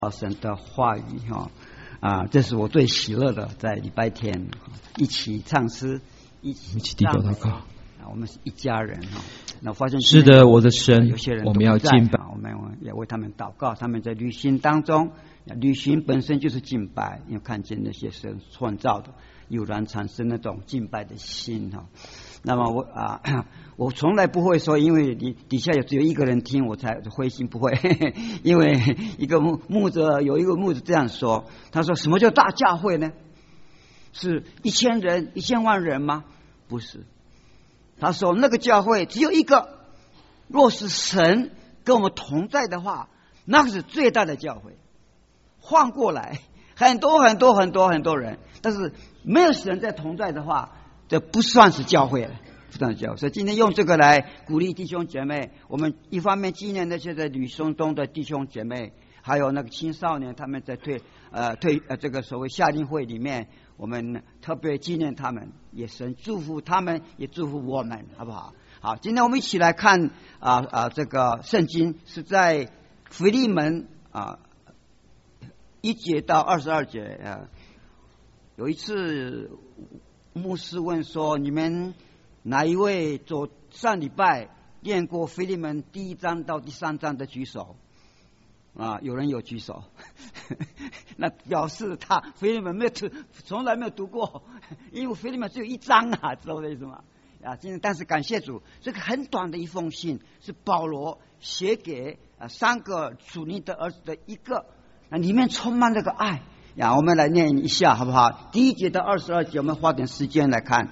神的话语这是我最喜乐的，在礼拜天一起唱诗，一起低头祷告。 我们是一家人那发现是的，我的神， 有些人我们要敬拜， 我们也为他们祷告。他们在旅行当中，旅行本身就是敬拜，因为看见那些神创造的，有然产生那种敬拜的心那么我从来不会说，因为你底下只有一个人听，我才灰心，不会。因为有一个牧者这样说，他说：“什么叫大教会呢？是1000人、1000万人吗？不是。他说那个教会只有一个，若是神跟我们同在的话，那个是最大的教会。换过来，很多人，但是没有神在同在的话，这不算是教会了。”所以今天用这个来鼓励弟兄姐妹，我们一方面纪念那些在旅行中的弟兄姐妹，还有那个青少年他们在这个所谓夏令会里面，我们特别纪念他们，也神祝福他们，也祝福我们，好不好？好，今天我们一起来看这个圣经是在腓利门1节到22节有一次牧师问说，你们哪一位上礼拜念过腓利门第1章到第3章的举手有人有举手那表示他腓利门从来没有读过，因为腓利门只有1章知道我的意思吗？今天但是感谢主，这个很短的一封信是保罗写给3个属灵的儿子的一个，那里面充满了个爱我们来念一下好不好？第1节到22节，我们花点时间来看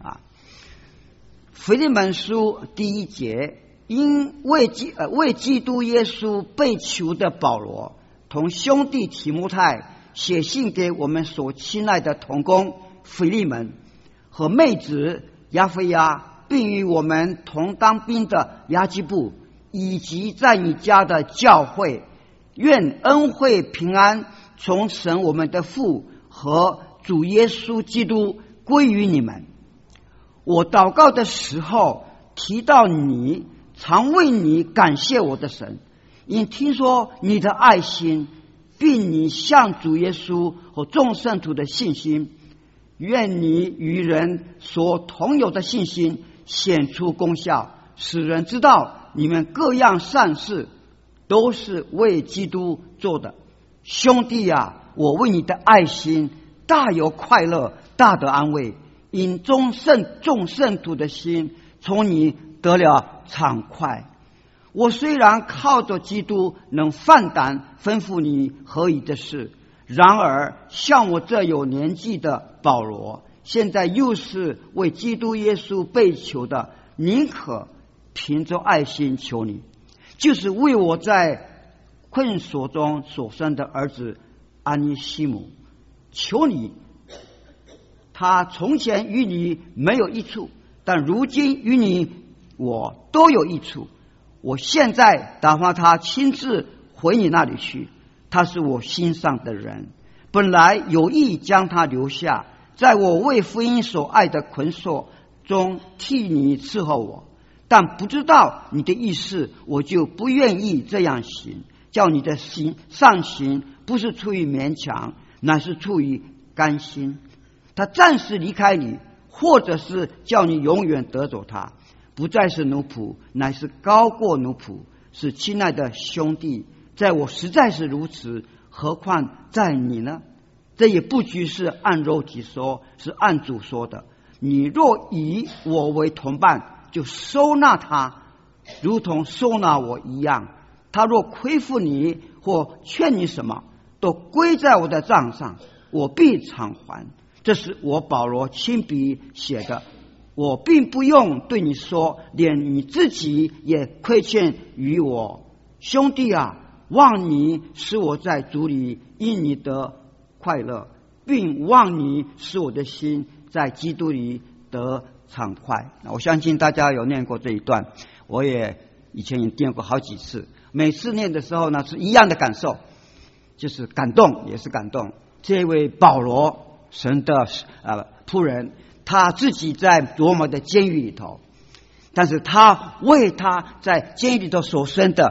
腓利门书第1节，因为基督耶稣被囚的保罗，同兄弟提摩太写信给我们所亲爱的同工腓利门和妹子亚菲亚，并与我们同当兵的亚基布，以及在你家的教会，愿恩惠平安从神我们的父和主耶稣基督归于你们。我祷告的时候提到你，常为你感谢我的神，因听说你的爱心，并你向主耶稣和众圣徒的信心，愿你与人所同有的信心显出功效，使人知道你们各样善事都是为基督做的。兄弟我为你的爱心大有快乐，大得安慰，因众圣徒的心从你得了畅快。我虽然靠着基督能放胆吩咐你何以的事，然而像我这有年纪的保罗，现在又是为基督耶稣被囚的，宁可凭着爱心求你，就是为我在困锁中所生的儿子安尼西姆，求你，他从前与你没有益处，但如今与你我都有益处。我现在打发他亲自回你那里去，他是我心上的人，本来有意将他留下，在我为福音所爱的捆锁中替你伺候我，但不知道你的意思，我就不愿意这样行，叫你的心上行，不是出于勉强，乃是出于甘心。他暂时离开你，或者是叫你永远得走他，不再是奴仆，乃是高过奴仆，是亲爱的兄弟。在我实在是如此，何况在你呢？这也不拘是按肉体说，是按主说的。你若以我为同伴，就收纳他，如同收纳我一样。他若亏负你或劝你什么，都归在我的账上，我必偿还。这是我保罗亲笔写的，我并不用对你说，连你自己也亏欠于我。兄弟望你使我在主里因你得快乐，并望你使我的心在基督里得畅快。我相信大家有念过这一段，我也以前也念过好几次，每次念的时候呢是一样的感受，就是感动，也是感动。这位保罗神的仆人，他自己在罗马的监狱里头，但是他为他在监狱里头所生的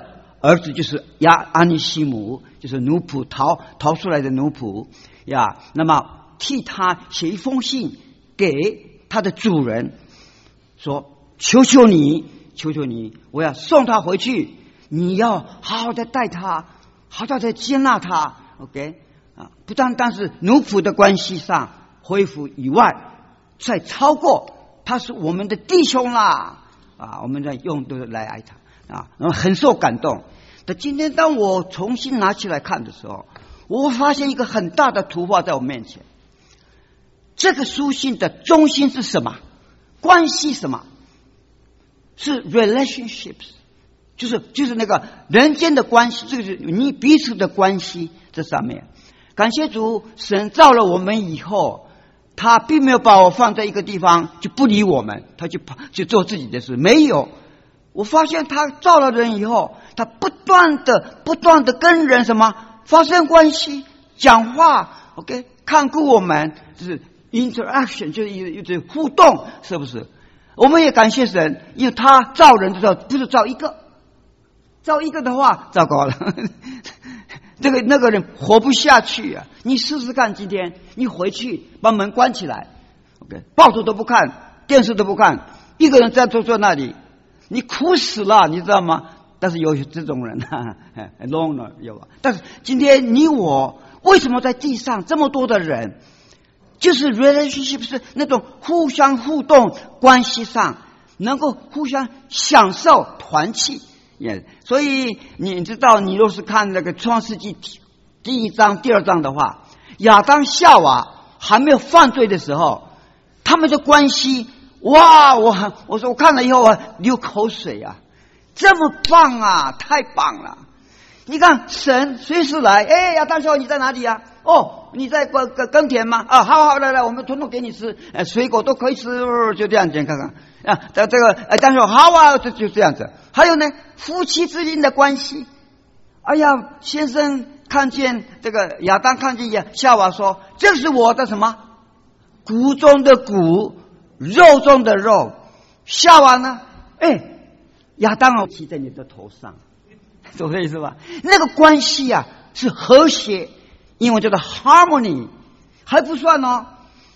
儿子就是阿尼西姆，就是奴仆逃出来的奴仆呀。那么替他写一封信给他的主人，说：求求你，我要送他回去，你要好好的待他，好好的接纳他。OK 啊，不单单是奴仆的关系上恢复以外，再超过他是我们的弟兄啦啊，我们在用都来爱他啊，然后很受感动。但今天当我重新拿起来看的时候，我发现一个很大的图画在我面前。这个书信的中心是什么？关系什么？是 relationships， 就是那个人间的关系，这个是你彼此的关系。这上面感谢主，神造了我们以后，他并没有把我放在一个地方就不理我们，他就做自己的事，没有。我发现他造了人以后，他不断的跟人什么发生关系，讲话 ，OK， 看顾我们，就是 interaction， 就是一种互动，是不是？我们也感谢神，因为他造人的时候不是造一个的话，糟糕了。那个人活不下去啊！你试试看，今天你回去把门关起来 ，OK， 报纸都不看，电视都不看，一个人在坐那里，你苦死了，你知道吗？但是有这种人啊 ，loner 有吧？但是今天你我为什么在地上这么多的人，就是 relationship 是那种互相互动关系上，能够互相享受团契。所以你知道，你若是看那个创世纪第1章、第2章的话，亚当夏娃还没有犯罪的时候，他们的关系，哇！我说我看了以后我流口水啊，这么棒啊，太棒了！你看神随时来，亚当夏娃你在哪里啊？哦，你在耕田吗？啊，好，来，我们统统给你吃，水果都可以吃，就这样子，看看啊，这个但是好啊，就这样子。还有呢，夫妻之间的关系。哎呀，先生看见这个亚当看见夏娃说：“这是我的什么？骨中的骨，肉中的肉。”夏娃呢？亚当骑在你的头上，懂这意思吧？那个关系啊是和谐，英文叫做 harmony， 还不算哦。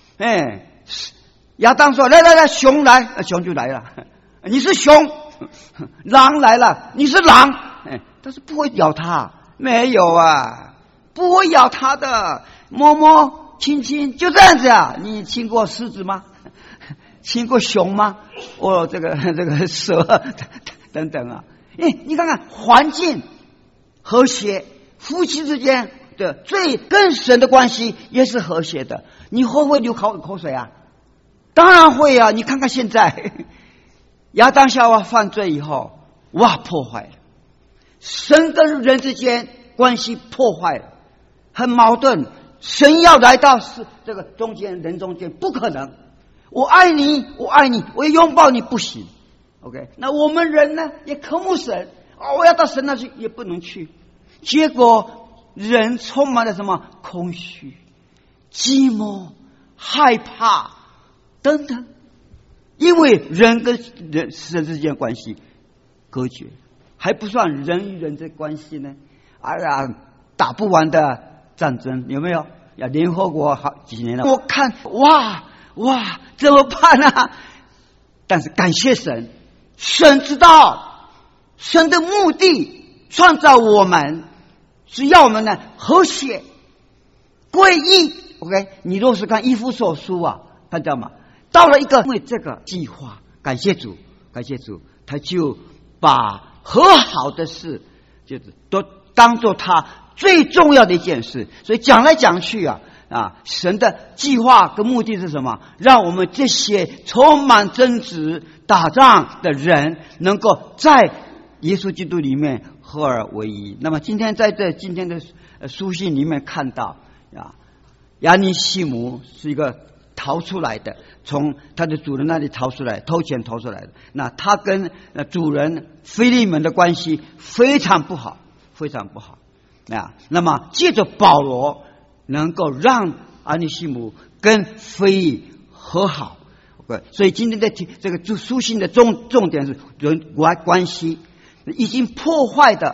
亚当说：“来，熊来，熊就来了。你是熊。”狼来了，你是狼，但是不会咬他，没有啊，不会咬他的，摸摸亲亲就这样子啊。你亲过狮子吗？亲过熊吗？这个蛇等等啊。你看看环境和谐，夫妻之间的最更深的关系也是和谐的。你会不会流口水啊？当然会啊！你看看现在。亚当夏娃犯罪以后，哇，破坏了神跟人之间关系，破坏了，很矛盾。神要来到这个人中间，不可能。我爱你，我要拥抱你，不行。OK， 那我们人呢，也渴慕神，我要到神那去，也不能去。结果人充满了什么？空虚、寂寞、害怕等等。因为人跟神之间关系隔绝，还不算人与人的关系呢。打不完的战争有没有？联合国好几年了，我看哇，怎么办啊？但是感谢神，神知道神的目的，创造我们是要我们呢和谐归一。OK， 你若是看以弗所书啊，看到吗？到了一个因为这个计划，感谢主，他就把和好的事，就是都当做他最重要的一件事。所以讲来讲去啊，神的计划跟目的是什么？让我们这些充满争执、打仗的人，能够在耶稣基督里面合而为一。那么今天在今天的书信里面看到亚尼西姆是一个逃出来的，从他的主人那里逃出来，偷钱逃出来的。那他跟主人腓利门的关系非常不好。那么借着保罗能够让亚尼西姆跟腓利和好。所以今天的这个书信的重点是人关系已经破坏的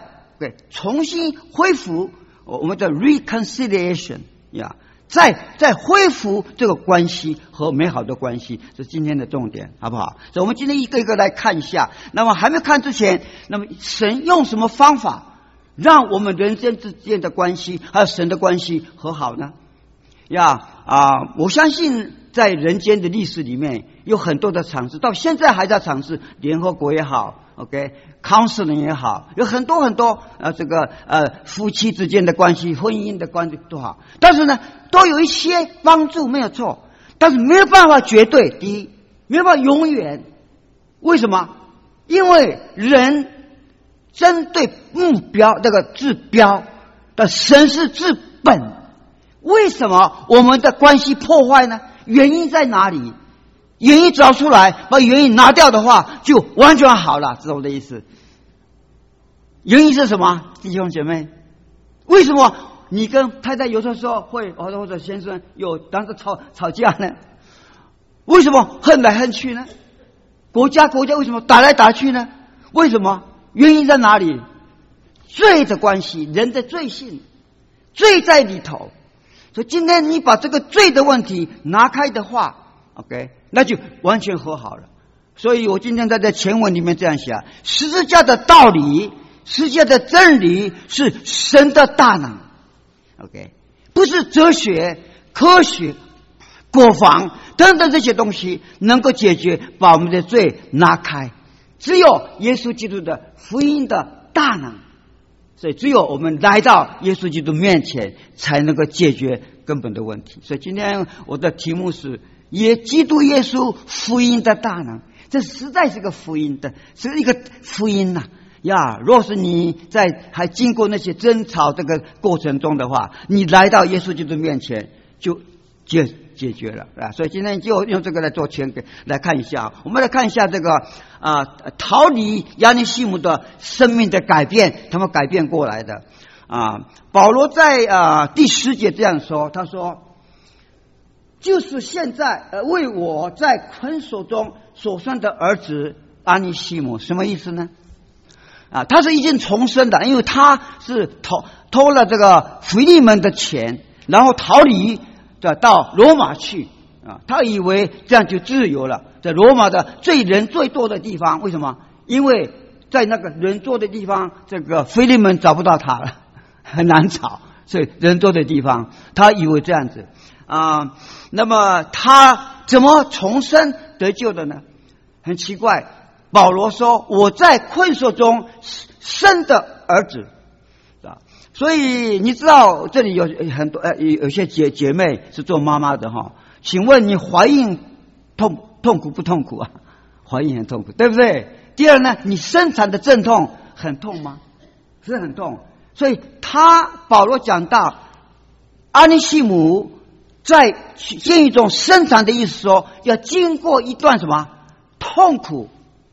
OK， 重新恢复我们的 reconciliation 呀，再恢复这个关系和美好的关系，是今天的重点，好不好？所以我们今天一个一个来看一下。那么还没看之前，那么神用什么方法让我们人间之间的关系还有神的关系和好呢？我相信在人间的历史里面有很多的尝试，到现在还在尝试，联合国也好 ，OK，counseling 也好，有很多夫妻之间的关系、婚姻的关系都好，但是呢，都有一些帮助没有错，但是没有办法绝对。第一，没有办法永远。为什么？因为人针对目标这个治标的神是治本。为什么我们的关系破坏呢？原因在哪里？原因找出来，把原因拿掉的话，就完全好了，知道我的意思？原因是什么，弟兄姐妹？为什么你跟太太有的时候会，或者先生有当时吵架呢？为什么恨来恨去呢？国家为什么打来打去呢？为什么？原因在哪里？罪的关系，人的罪性，罪在里头。所以今天你把这个罪的问题拿开的话 ，OK， 那就完全和好了。所以我今天在这前文里面这样写：十字架的道理、十字架的真理是神的大能 ，OK， 不是哲学、科学、国防等等这些东西能够解决，把我们的罪拿开。只有耶稣基督的福音的大能。所以只有我们来到耶稣基督面前，才能够解决根本的问题。所以今天我的题目是基督耶稣福音的大能。这实在是个福音的，是一个福音呐！若是你在还经过那些争吵这个过程中的话，你来到耶稣基督面前就解决了啊！所以今天就用这个来做前给来看一下。我们来看一下这个逃离亚尼西姆的生命的改变，他们改变过来的保罗在第10节这样说，他说：“就是现在为我在捆锁中所生的儿子阿尼西姆。”什么意思呢？他是已经重生的，因为他是偷了这个腓利门的钱，然后逃离到罗马去他以为这样就自由了，在罗马的人最多的地方。为什么？因为在那个人多的地方，这个腓利门找不到他了，很难找，所以人多的地方，他以为这样子那么他怎么重生得救的呢？很奇怪，保罗说：“我在困锁中生的儿子。”所以你知道这里有很多有些姐妹是做妈妈的哈，请问你怀孕痛苦不痛苦啊？怀孕很痛苦，对不对？第二呢，你生产的阵痛很痛吗？是很痛。所以保罗讲到阿尼西姆在监狱中生产的意思说，要经过一段什么痛苦。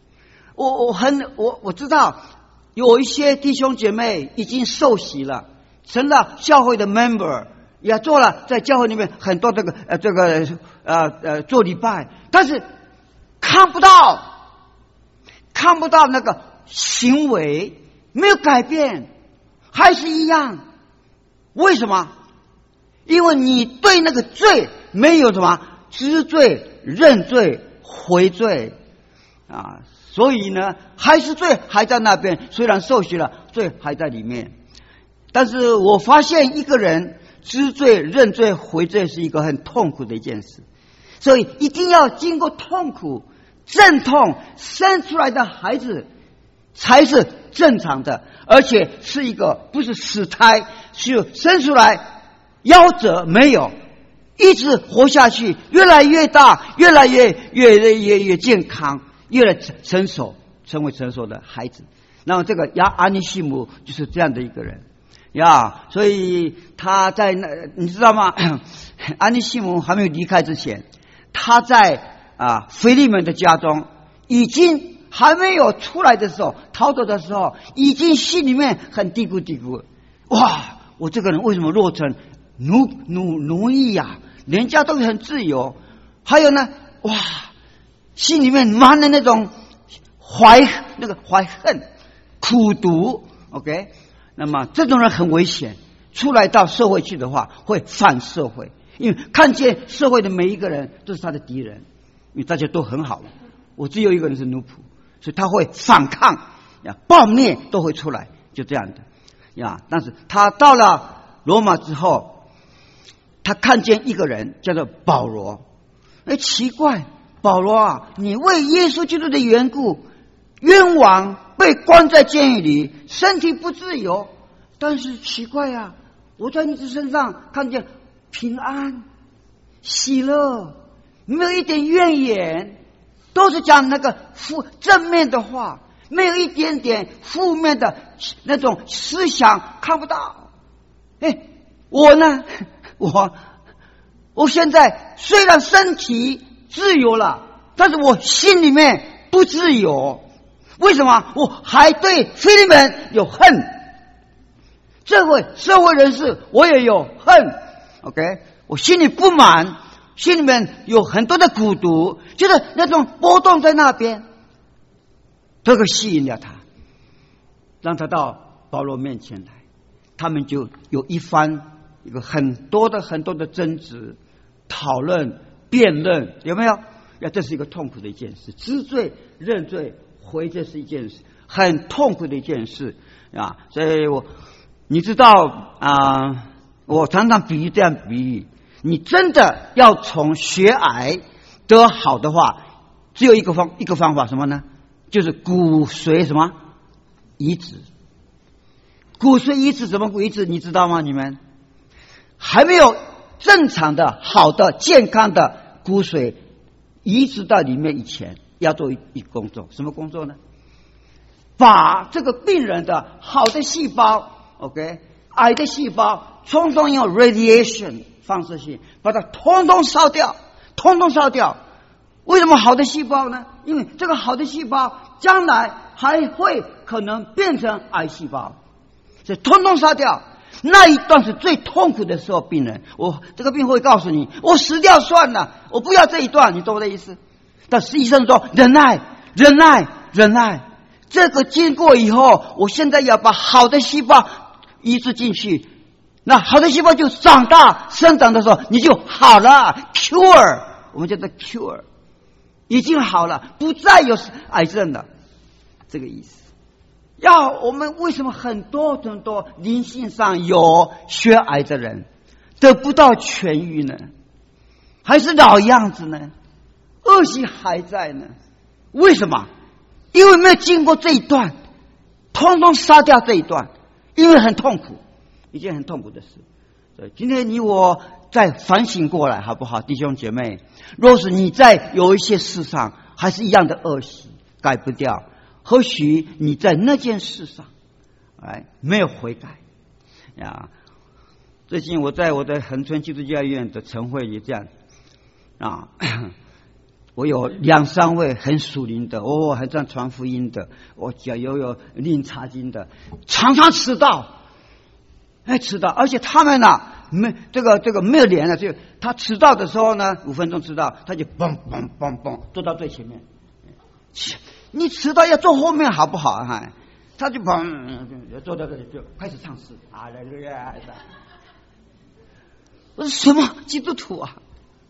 我知道。有一些弟兄姐妹已经受洗了，成了教会的 member， 也做了在教会里面很多做礼拜，但是看不到那个行为没有改变，还是一样。为什么？因为你对那个罪没有什么知罪、认罪、悔罪所以呢，还是罪还在那边，虽然受洗了，罪还在里面。但是我发现一个人知罪、认罪、悔罪是一个很痛苦的一件事，所以一定要经过痛苦、阵痛生出来的孩子才是正常的，而且是一个不是死胎，是生出来夭折没有，一直活下去，越来越大，越来越健康。越来成熟，成为成熟的孩子。那么这个阿尼西姆就是这样的一个人所以他在你知道吗？阿尼西姆还没有离开之前，他在腓利门的家中，已经还没有出来的时候，逃走的时候，已经心里面很嘀咕，哇！我这个人为什么落成奴役人家都很自由，还有呢，哇！心里面满了那种怀恨、苦毒 ，OK， 那么这种人很危险，出来到社会去的话会反社会，因为看见社会的每一个人都是他的敌人，因为大家都很好，我只有一个人是奴仆，所以他会反抗呀，暴虐都会出来，就这样的呀。但是他到了罗马之后，他看见一个人叫做保罗。奇怪，保罗啊，你为耶稣基督的缘故冤枉被关在监狱里，身体不自由，但是奇怪啊，我在你的身上看见平安喜乐，没有一点怨言，都是讲那个正面的话，没有一点点负面的那种思想看不到。我呢，我现在虽然身体自由了，但是我心里面不自由。为什么？我还对腓利门有恨，这位社会人士我也有恨。OK， 我心里不满，心里面有很多的孤独，就是那种波动在那边，这个吸引了他，让他到保罗面前来，他们就有一个很多的争执、讨论、辩论，有没有？这是一个痛苦的一件事，知罪、认罪、悔，这是一件事很痛苦的一件事啊！所以你知道啊，我常常这样比喻，你真的要从血癌得好的话，只有一个方法，什么呢？就是骨髓什么移植。骨髓移植怎么移植？你知道吗？你们还没有正常的、好的、健康的骨髓移植到里面以前，要做一工作。什么工作呢？把这个病人的好的细胞 ，OK， 癌的细胞，通通用 radiation 放射性把它通通烧掉，通通烧掉。为什么好的细胞呢？因为这个好的细胞将来还会可能变成癌细胞，所以通通烧掉。那一段是最痛苦的时候，病人，这个病会告诉你，我死掉算了，我不要这一段，你懂我的意思？但实际上说，忍耐，忍耐，忍耐。这个经过以后，我现在要把好的细胞移植进去，那好的细胞就长大生长的时候，你就好了 ，cure， 我们叫做 cure， 已经好了，不再有癌症了，这个意思。我们为什么很多灵性上有血癌的人得不到痊愈呢？还是老样子呢？恶习还在呢？为什么？因为没有经过这一段，通通杀掉这一段，因为很痛苦，一件很痛苦的事。所以今天你我再反省过来好不好，弟兄姐妹？若是你在有一些事上还是一样的恶习改不掉，或许你在那件事上没有悔改呀。最近我在我的恒春基督教院的晨会也这样啊，我有2-3位很属灵的，还这样传福音的，我有念查经的，常常迟到，迟到，而且他们这个没有脸了，就他迟到的时候呢，5分钟迟到，他就嘣嘣嘣嘣坐到最前面。你迟到要坐后面好不好？他就坐到这里就开始唱诗，我说什么基督徒啊？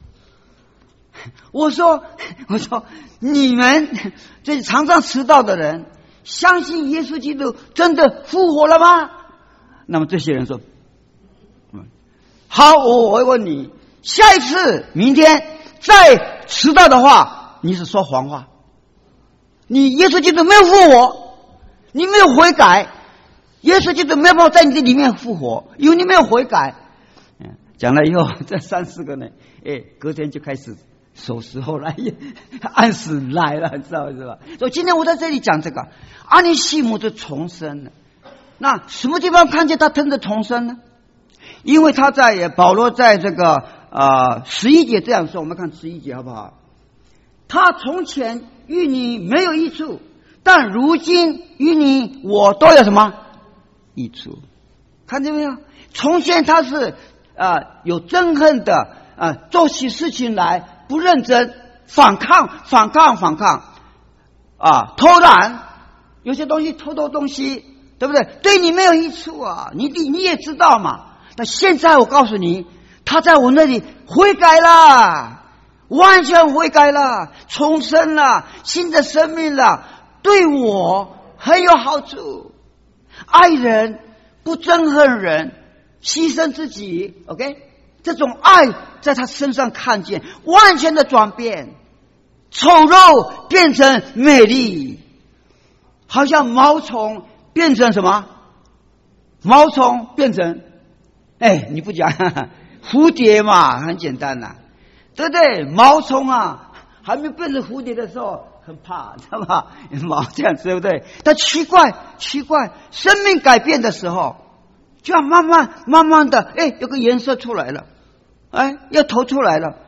我说你们这常常迟到的人，相信耶稣基督真的复活了吗？那么这些人说，好，我会问你，下一次明天再迟到的话，你是说谎话。你耶稣基督没有复活，你没有悔改，耶稣基督没有办法在你的里面复活，因为你没有悔改。讲了以后，这3-4个呢，隔天就开始守时，后来按时来了，知道是吧？所以今天我在这里讲这个阿尼西姆的重生呢，那什么地方看见他真的重生呢？因为保罗在这个11节这样说，我们看11节好不好？他从前与你没有益处，但如今与你我都有什么益处？看见没有？从前他是有憎恨的做起事情来不认真，反抗偷懒，有些东西偷东西， 对不对？对你没有益处啊，你也知道嘛。但现在我告诉你，他在我那里悔改了，完全悔改了，重生了，新的生命了，对我很有好处。爱人，不憎恨人，牺牲自己 ，OK， 这种爱在他身上看见，完全的转变，丑陋变成美丽，好像毛虫变成什么？毛虫变成，你不讲蝴蝶嘛，很简单啦，对不对？毛虫啊，还没变成蝴蝶的时候很怕，知道吧？毛这样子，对不对？但奇怪，生命改变的时候，就要慢慢的，有个颜色出来了，要头出来了，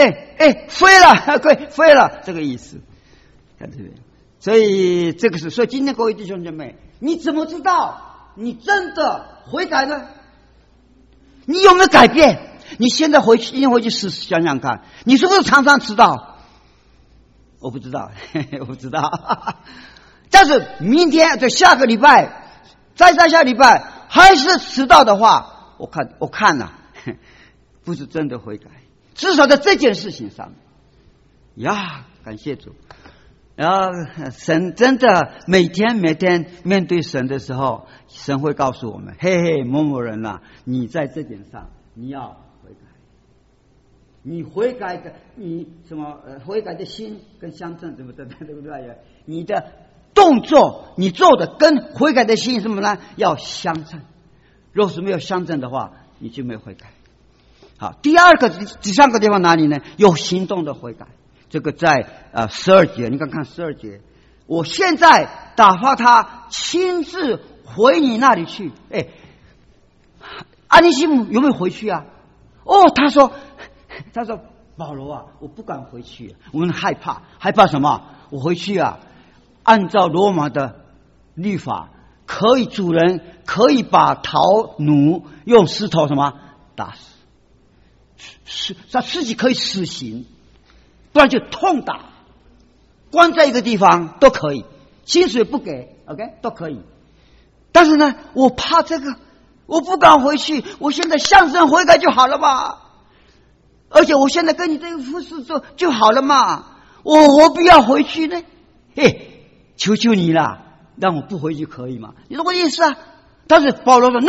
飞了，这个意思，看这边。所以这个是，所以今天各位弟兄姐妹，你怎么知道你真的悔改呢？你有没有改变？你现在今天回去试试想想看，你是不是常常迟到？我不知道，我不知道。但是明天就下个礼拜，再下礼拜还是迟到的话，我看了，不是真的悔改。至少在这件事情上呀，感谢主。然后神真的每天面对神的时候，神会告诉我们：嘿，某某人啊，你在这点上你要悔改。你悔改的，你什么悔改的心跟相称，对不对？你的动作，你做的跟悔改的心什么呢？要相称。若是没有相称的话，你就没有悔改。好，第三个地方哪里呢？有行动的悔改。这个在12节，你看12节，我现在打发他亲自回你那里去。阿尼西姆有没有回去啊？他说保罗啊，我不敢回去，我们害怕什么？我回去啊，按照罗马的律法，主人可以把逃奴用石头什么打死，他自己可以死刑。不然就痛打，关在一个地方都可以，薪水不给 ，OK 都可以。但是呢，我怕这个，我不敢回去。我现在向神悔改就好了嘛，而且我现在跟你这个服侍做就好了嘛，我何必要回去呢？求求你了，让我不回去可以吗？你懂我意思啊？但是保罗说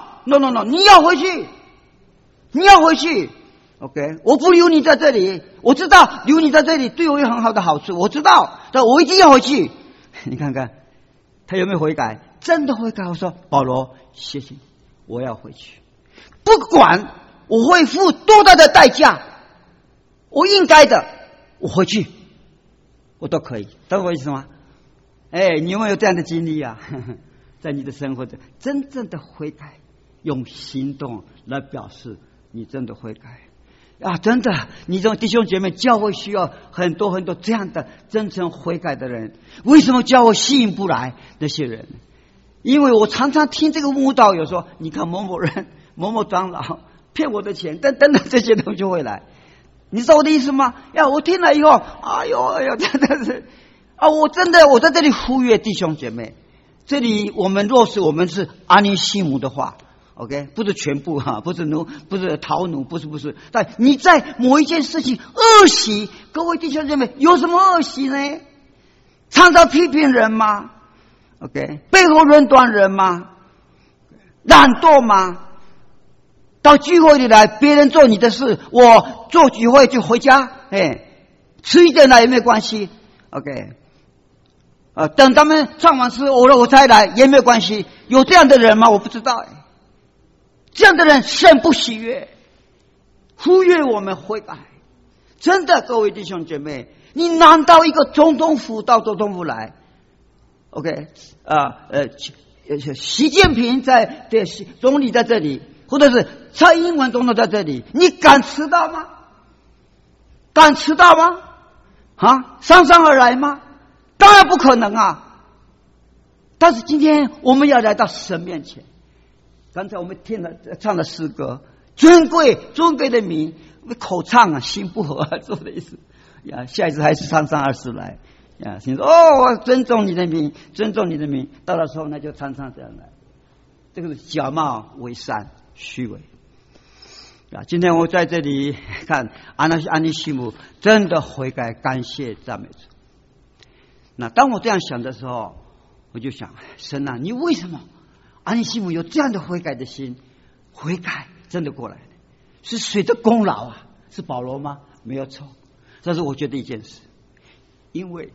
No， 你要回去。OK， 我不留你在这里，我知道留你在这里对我有很好的好处，我知道，但我一定要回去。你看看他有没有悔改？真的悔改。我说保罗，谢谢，我要回去，不管我会付多大的代价，我应该的，我回去，我都可以，懂我意思吗？你有没有这样的经历啊？在你的生活中，真正的悔改，用行动来表示你真的悔改。真的，你这种弟兄姐妹，教会需要很多这样的真诚悔改的人。为什么教会吸引不来那些人？因为我常常听这个牧道友说，你看某某人、某某长老骗我的钱，等等这些东西就会来。你知道我的意思吗？我听了以后，哎呦，真的是我在这里呼吁弟兄姐妹，这里我们若是我们是阿尼西姆的话。OK， 不是全部哈，不是逃奴，不是。但你在某一件事情恶习，各位弟兄姐妹，有什么恶习呢？常常批评人吗 ？OK， 背后论断人吗？懒惰吗？到聚会里来，别人做你的事，我做聚会就回家，迟一点来也没有关系。OK，等他们唱完诗，我才来也没有关系。有这样的人吗？我不知道。这样的人甚不喜悦，呼吁我们悔改。真的，各位弟兄姐妹，你难道一个总统府到总统府来 ？OK， 习近平总理在这里，或者是蔡英文总统在这里，你敢迟到吗？姗姗而来吗？当然不可能啊！但是今天我们要来到神面前。刚才我们唱的诗歌，尊贵的名，口唱啊，心不和啊，做的意思呀。下一次还是姗姗而来啊，心说哦，我尊重你的名，尊重你的名。到了时候，那就常常这样来，这个是假冒为善，虚伪啊。今天我在这里看安尼西姆真的悔改，感谢赞美主。那当我这样想的时候，我就想，神啊，你为什么安尼西姆有这样的悔改的心？悔改真的过来了，是谁的功劳啊？是保罗吗？没有错。但是我觉得一件事，因为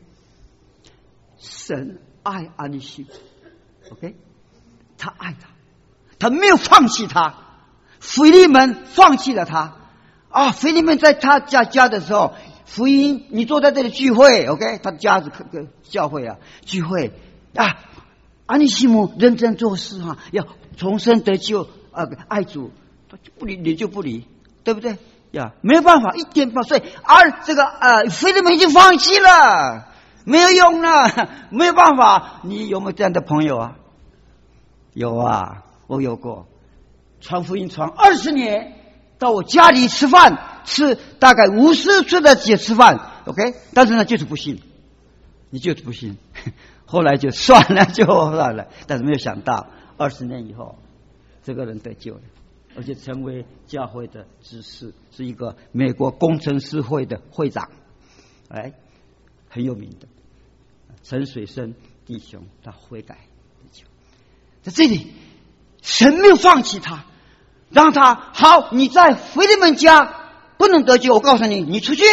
神爱安尼西姆 ，OK， 他爱他，他没有放弃他。腓利门放弃了他啊！腓利门在他家的时候，福音你坐在这里聚会 ，OK， 他家是教会啊，聚会啊。安尼西姆认真做事啊，要重生得救爱主，不理你就不理，对不对呀？没有办法，一点不所以这个腓利门已经放弃了。没有用了，没有办法。你有没有这样的朋友啊？有啊，我有过。传福音传20年，到我家里吃饭，吃大概50岁的姐吃饭 ，OK， 但是呢就是不信，你就是不信，后来就算了，就算了。但是没有想到20年以后，这个人得救了，而且成为教会的执事，是一个美国工程师会的会长，很有名的。陈水生弟兄，他悔改得救，在这里，神没有放弃他，让他好。你在腓利门家不能得救，我告诉你，你出去，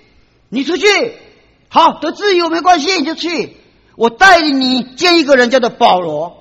好得自由没关系，你就去。我带领你见一个人叫做保罗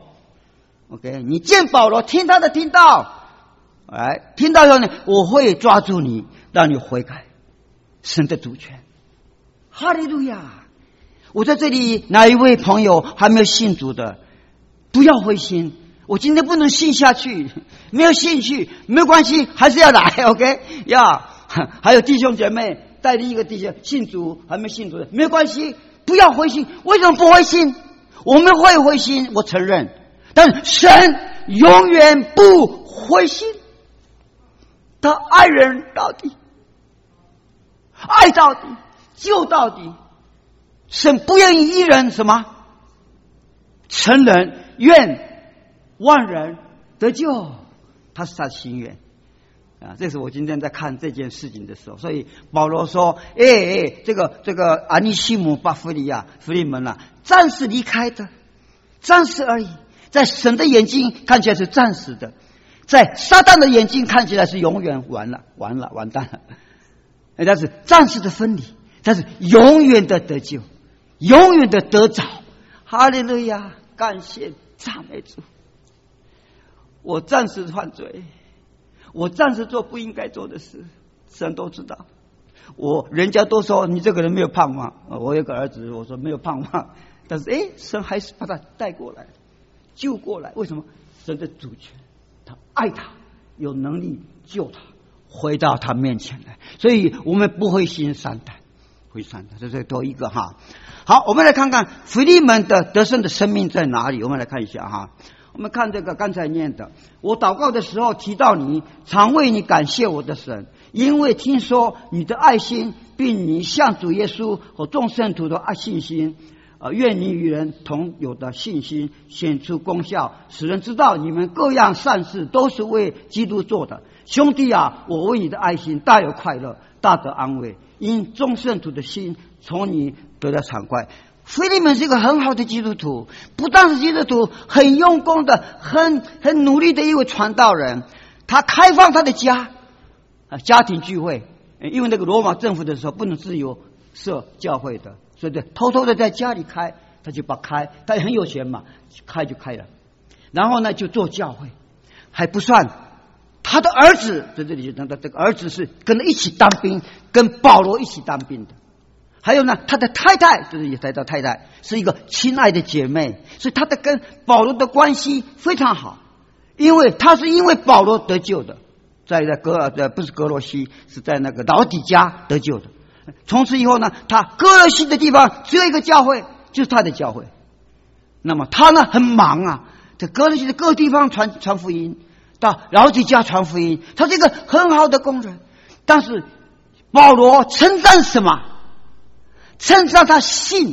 ，OK， 你见保罗，听他的听到，听到以后呢，我会抓住你，让你悔改，神的主权，哈利路亚。我在这里，哪一位朋友还没有信主的，不要灰心。我今天不能信下去，没有兴趣，没有关系，还是要来 ，OK？ 还有弟兄姐妹带领一个弟兄信主，还没信主的，没有关系，不要灰心。为什么不灰心？我们会灰心，我承认，但神永远不灰心，他爱人到底，爱到底，救到底。神不愿意一人什么成人，愿万人得救，他是他的心愿啊！这是我今天在看这件事情的时候，所以保罗说：“这个安尼西姆把腓利门啊，暂时离开的，暂时而已，在神的眼睛看起来是暂时的，在撒旦的眼睛看起来是永远完蛋了。但是暂时的分离，但是永远的得救。”永远的得着，哈利路亚！感谢赞美主。我暂时犯罪，我暂时做不应该做的事，神都知道。人家都说你这个人没有盼望，我有个儿子，我说没有盼望，但是神还是把他带过来，救过来。为什么？神的主权，他爱他，有能力救他，回到他面前来。所以我们不会心散胆，这是多一个哈。好，我们来看看腓利门的得胜的生命在哪里。我们来看一下哈。我们看这个刚才念的，我祷告的时候提到你，常为你感谢我的神，因为听说你的爱心，并你向主耶稣和众圣徒的信心，愿你与人同有的信心显出功效，使人知道你们各样善事都是为基督做的。兄弟啊，我为你的爱心大有快乐，大得安慰，因众圣徒的心从你得到畅快。腓利门是一个很好的基督徒，不但是基督徒，很用功的，很努力的一位传道人。他开放他的家庭聚会，因为那个罗马政府的时候不能自由设教会的，所以偷偷的在家里开，他就开，他也很有钱嘛，开就开了。然后呢，就做教会，还不算。他的儿子在这里，这个儿子是跟他一起当兵，跟保罗一起当兵的。还有呢，他的太太，就是也带到太太，是一个亲爱的姐妹，所以他的跟保罗的关系非常好。因为他是因为保罗得救的，不是哥罗西，是在那个老底嘉得救的。从此以后呢，他哥罗西的地方只有一个教会，就是他的教会。那么他呢很忙啊，在哥罗西的各地方传福音，到老底嘉传福音，他是一个很好的工人。但是保罗称赞什么？称赞他信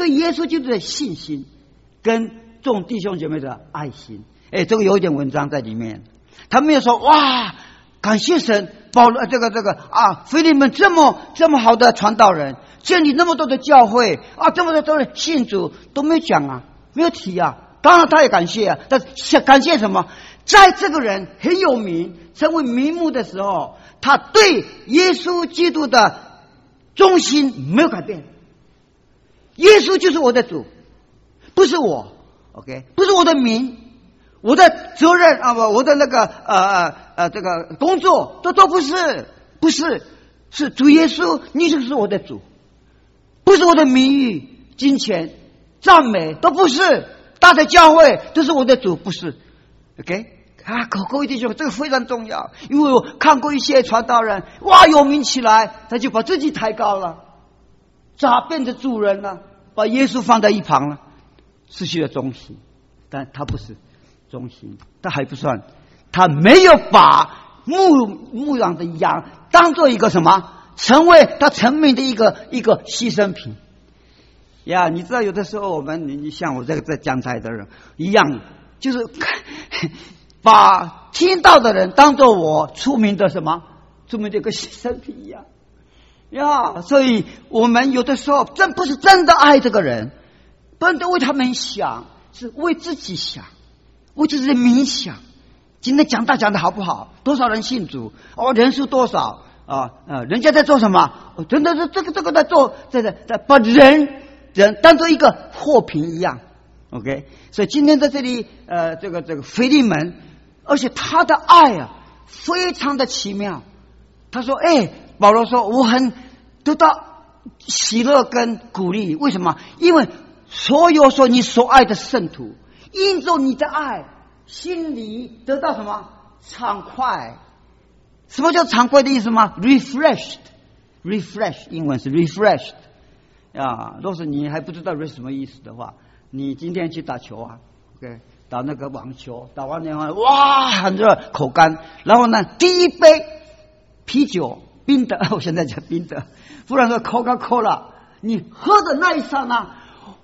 对耶稣基督的信心跟众弟兄姐妹的爱心。这个有一点文章在里面，他没有说哇，感谢神，保罗腓利门这么好的传道人，建立那么多的教会啊，这么多的信主，都没有讲啊，没有提啊。当然他也感谢啊，但是感谢什么？在这个人很有名，成为名目的时候，他对耶稣基督的忠心没有改变。耶稣就是我的主，不是我 ，OK， 不是我的名。我的责任啊，我的这个工作都不是，是主耶稣，你就是我的主，不是我的名誉、金钱、赞美都不是，大的教会都是我的主，不是 ，OK 啊，各位弟兄，这个非常重要，因为我看过一些传道人，哇，有名起来，他就把自己抬高了，咋变成主人了，把耶稣放在一旁了，失去了忠心，但他不是。忠心，他还不算，他没有把牧养的羊当做一个什么，成为他成名的一个牺牲品呀。你知道有的时候你像我这个在讲台的人一样，就是把听到的人当做我出名的什么，出名的一个牺牲品一样呀。所以我们有的时候真不是真的爱这个人，不是为他们想，是为自己想，为自己的冥想。今天讲的好不好？多少人信主？人数多少啊？人家在做什么？真的是这个在做，在把人当做一个货品一样。OK， 所以今天在这里，这个腓利门，而且他的爱啊，非常的奇妙。他说：“保罗说我很得到喜乐跟鼓励，为什么？因为所有说你所爱的圣徒。”因着你的爱，心里得到什么？畅快。什么叫畅快的意思吗？ refresh， 英文是 refreshed 啊。若是你还不知道是什么意思的话，你今天去打球啊 ，OK， 打那个网球，打完以后哇很热，口干，然后呢第一杯啤酒冰的，我现在讲冰的，不然说 Coca-Cola， 你喝的那一刹那，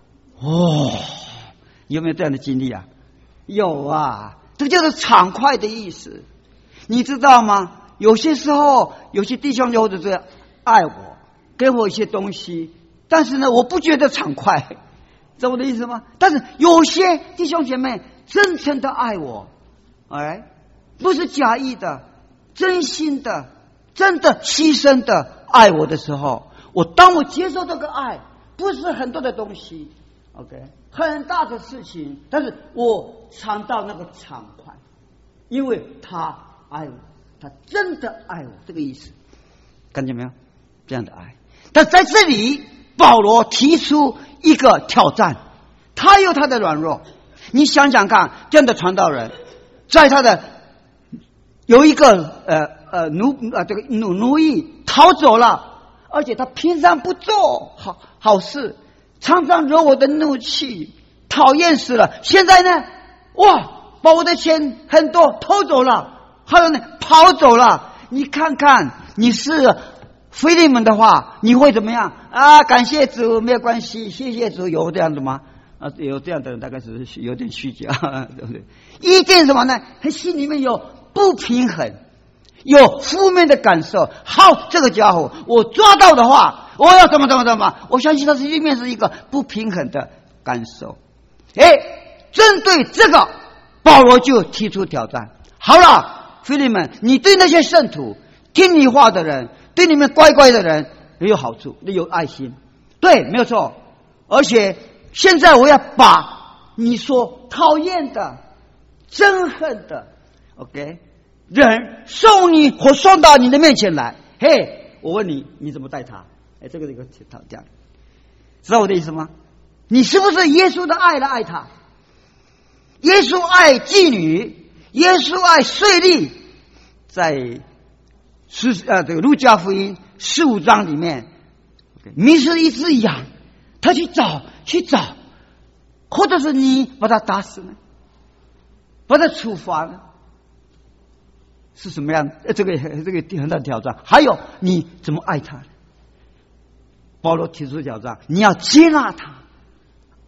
有没有这样的经历啊？有啊，这就是畅快的意思，你知道吗？有些时候，有些弟兄或者是爱我，给我一些东西，但是呢，我不觉得畅快，知道我的意思吗？但是有些弟兄姐妹真诚的爱我，不是假意的，真心的，真的牺牲的爱我的时候，当我接受这个爱，不是很多的东西。OK， 很大的事情，但是我尝到那个畅快，因为他爱我，他真的爱我，这个意思，看见没有？这样的爱。但在这里，保罗提出一个挑战，他有他的软弱。你想想看，这样的传道人，在他的有一个奴役逃走了，而且他平常不做好事。常常惹我的怒气，讨厌死了。现在呢，把我的钱很多偷走了，还有呢，跑走了。你看看，你是腓利门的话，你会怎么样啊？感谢主，没有关系，谢谢主。有这样的吗？有这样的人，大概是有点虚假，对不对？一定什么呢？他心里面有不平衡，有负面的感受。好，这个家伙，我抓到的话。我要怎么？我相信他里面是一个不平衡的感受。针对这个，保罗就提出挑战。好了，腓利门，你对那些圣徒、听你话的人、对你们乖乖的人也有好处，有爱心，对，没有错。而且现在我要把你所讨厌的、憎恨的 ，OK， 人送到你的面前来。我问你，你怎么待他？这个讨价，知道我的意思吗？你是不是耶稣的爱来爱他？耶稣爱妓女，耶稣爱税吏，在这个路加福音15章里面，迷失一只羊，他去找，或者是你把他打死呢，把他处罚呢？是什么样？这个很大的挑战。还有你怎么爱他？保罗提出挑战，你要接纳他，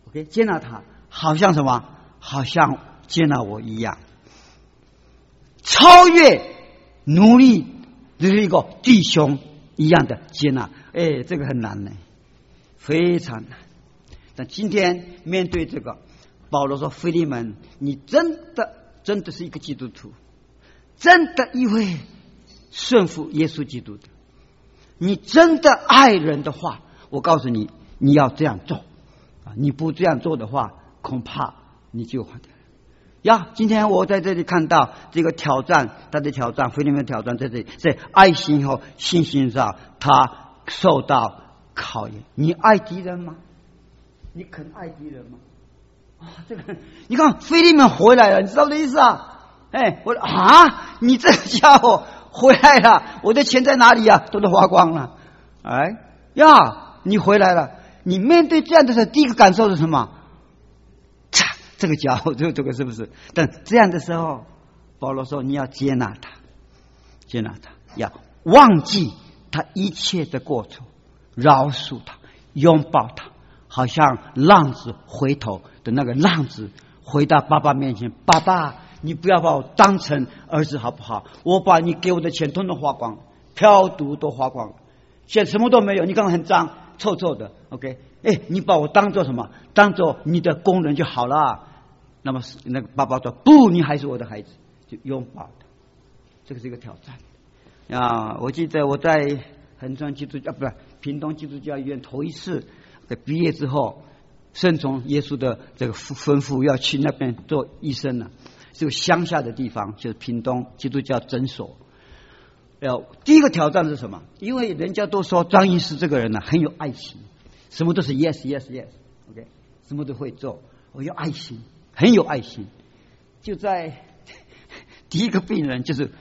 OK， 接纳他，好像什么？好像接纳我一样，超越奴隶就是一个弟兄一样的接纳。这个很难呢，非常难。但今天面对这个，保罗说：“腓利门，你真的是一个基督徒，真的一位顺服耶稣基督的，你真的爱人的话，我告诉你，你要这样做啊！你不这样做的话，恐怕你就坏掉了。”今天我在这里看到这个挑战，他的挑战，腓利门挑战在这里，在爱心和信心上，他受到考验。你爱敌人吗？你肯爱敌人吗？这个你看腓利门回来了，你知道这意思啊？你这个家伙回来了，我的钱在哪里啊？都花光了。你回来了，你面对这样的时候，第一个感受是什么？这个家伙，这个是不是？但这样的时候，保罗说你要接纳他，接纳他，要忘记他一切的过错，饶恕他，拥抱他，好像浪子回头的那个浪子回到爸爸面前，爸爸，你不要把我当成儿子好不好？我把你给我的钱统统花光了，嫖赌都花光了，现在什么都没有，你看很脏臭臭的 OK， 你把我当做什么？当做你的工人就好了。那么那个爸爸说不，你还是我的孩子，就拥抱他。这个是一个挑战我记得我在恒川基督教屏东基督教医院头一次毕业之后，顺从耶稣的这个吩咐，要去那边做医生了。这个乡下的地方，就是屏东基督教诊所。第一个挑战是什么？因为人家都说张医师这个人呢很有爱心，什么都是 yes yes yes OK， 什么都会做，我有爱心，很有爱心。就在第一个病人，就是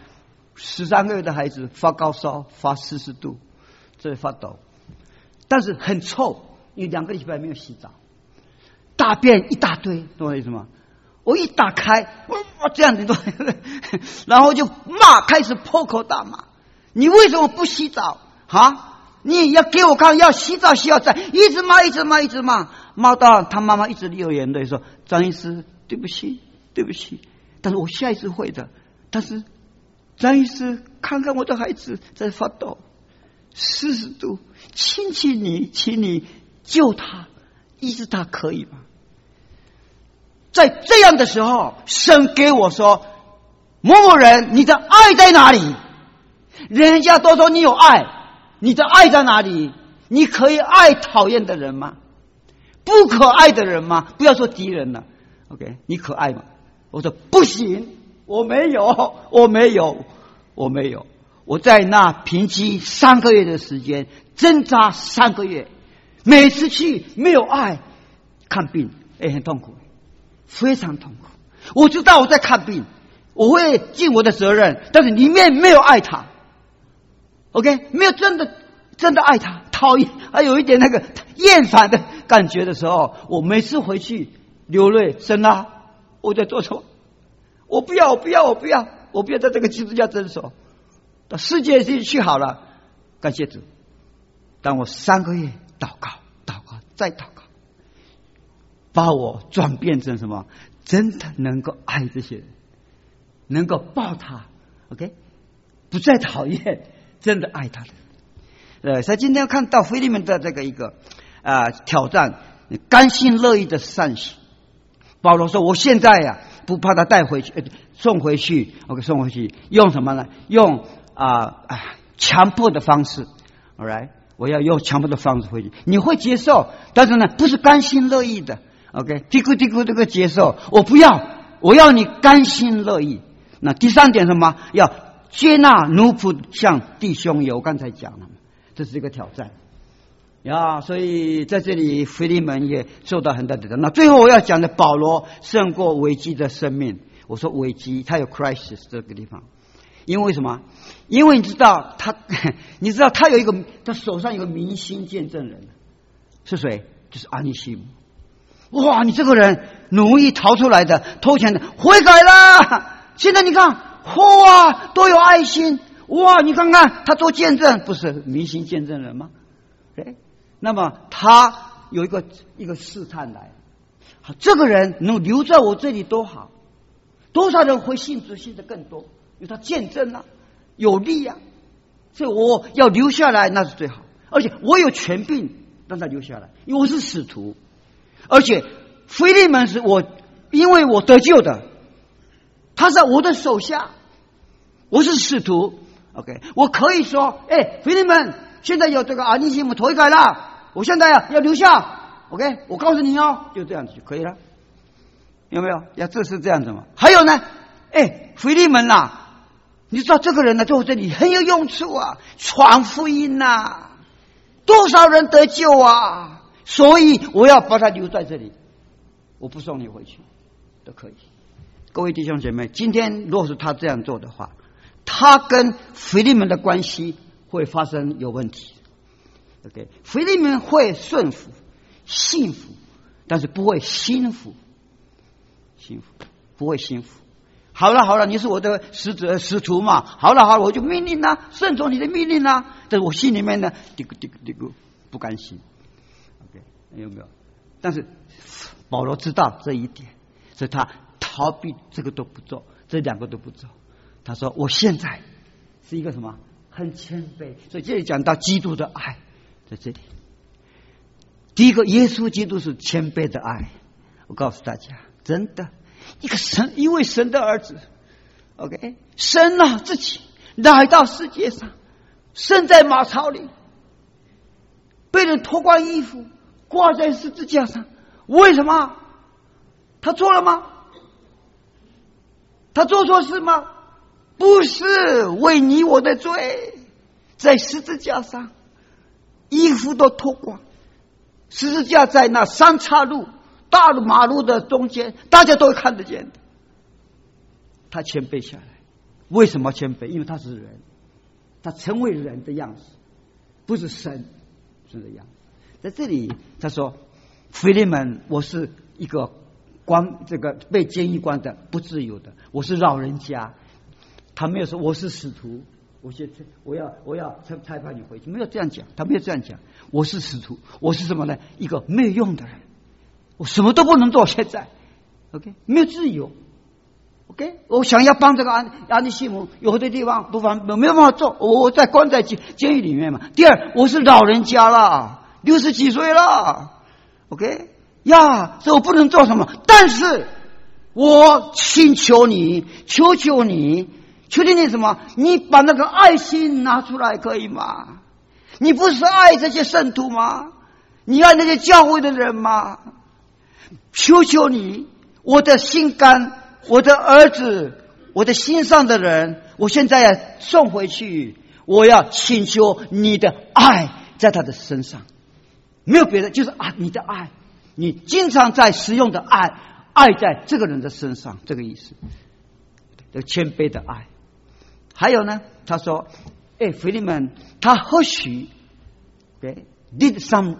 13个月的孩子，发高烧，发40度，这发抖，但是很臭，因为2个礼拜没有洗澡，大便一大堆，懂我意思吗？我一打开，这样子都，然后就开始破口大骂。你为什么不洗澡啊？你要给我看，要洗澡洗澡，一直骂，骂到他妈妈一直流眼泪说：“张医师，对不起，但是我下一次会的。但是张医师，看看我的孩子在发抖，40度，请你救他，医治他可以吗？”在这样的时候，神给我说：“某某人，你的爱在哪里？人家都说你有爱，你的爱在哪里？你可以爱讨厌的人吗？不可爱的人吗？不要说敌人了 OK， 你可爱吗？”我说不行，我没有。我在那平期3个月的时间挣扎3个月，每次去没有爱，看病很痛苦，非常痛苦。我知道我在看病，我会尽我的责任，但是里面没有爱他 OK， 没有真的爱他，讨厌，还有一点那个厌烦的感觉的时候，我每次回去流泪。神啊，我在做什么？我不要在这个基督教诊所，到世界去好了。感谢主，当我3个月祷告再祷告，把我转变成什么？真的能够爱这些人，能够抱他 OK， 不再讨厌，真的爱他的。所以今天看到腓利门的这个一个挑战，甘心乐意的善行。保罗说：“我现在不怕他带回去，送回去 ，OK， 送回去，用什么呢？用强迫的方式 ，all right， 我要用强迫的方式回去，你会接受，但是呢，不是甘心乐意的 ，OK， 嘀咕这个接受，我不要，我要你甘心乐意。那第3点什么？要接纳奴仆像弟兄友，我刚才讲了嘛，这是一个挑战。”所以在这里腓利门也受到很大的挑战。那最后我要讲的，保罗胜过危机的生命。我说危机，他有 crisis 这个地方，因为什么？因为你知道他有一个，他手上有个明星见证人，是谁？就是阿尼西姆。哇，你这个人奴役逃出来的，偷钱的，悔改啦！现在你看，哇，多有爱心！哇，你看看他做见证，不是明星见证人吗？那么他有一个试探来， 好，这个人能留在我这里多好，多少人会信主，信的更多，因为他见证啊，有力啊，所以我要留下来那是最好，而且我有权柄让他留下来，因为我是使徒，而且腓利门是我，因为我得救的，他在我的手下，我是使徒 ，OK， 我可以说，腓利门，现在有这个阿尼西姆悔改了，我现在要留下 ，OK， 我告诉你哦，就这样子就可以了，有没有？要这是这样子嘛？还有呢，腓利门呐，你知道这个人呢，在我这里很有用处啊，传福音呐，多少人得救啊，所以我要把他留在这里，我不送你回去都可以。各位弟兄姐妹，今天若是他这样做的话，他跟腓利门的关系会发生有问题。OK， 腓利门会顺服、信服，但是不会心服，不会心服。好了，你是我的使徒嘛，好了，我就命令啊，顺从你的命令啊，但是我心里面呢，这个不甘心。OK， 有没有？但是保罗知道这一点，所以他逃避这个都不做，这两个都不做。他说：“我现在是一个什么？很谦卑。”所以这里讲到基督的爱，在这里，第一个，耶稣基督是谦卑的爱。我告诉大家，真的，一位神的儿子 ，OK， 神啊自己来到世界上，生在马槽里，被人脱光衣服，挂在十字架上。为什么？他错了吗？他做错事吗？不是，为你我的罪，在十字架上，衣服都脱光，十字架在那三岔路、大马路的中间，大家都看得见的。他谦卑下来，为什么谦卑？因为他是人，他成为人的样子，不是神的样子。在这里，他说：“腓利门，我是一个这个被监狱关的不自由的，我是老人家。”他没有说我是使徒，我要裁判你回去，没有这样讲，他没有这样讲。我是使徒，我是什么呢？一个没有用的人，我什么都不能做。现在 ，OK， 没有自由 ，OK， 我想要帮这个安尼西姆，有的地方没有办法做，我在关在监狱里面嘛。第二，我是老人家了，60几岁了 ，OK， 呀，所以我不能做什么，但是我请求你，求你什么？你把那个爱心拿出来可以吗？你不是爱这些圣徒吗？你爱那些教会的人吗？求你，我的心肝，我的儿子，我的心上的人，我现在要送回去，我要请求你的爱在他的身上，没有别的，就是你的爱，你经常在使用的爱在这个人的身上，这个意思，这谦卑的爱。还有呢，他说：“腓利门，他或许 did some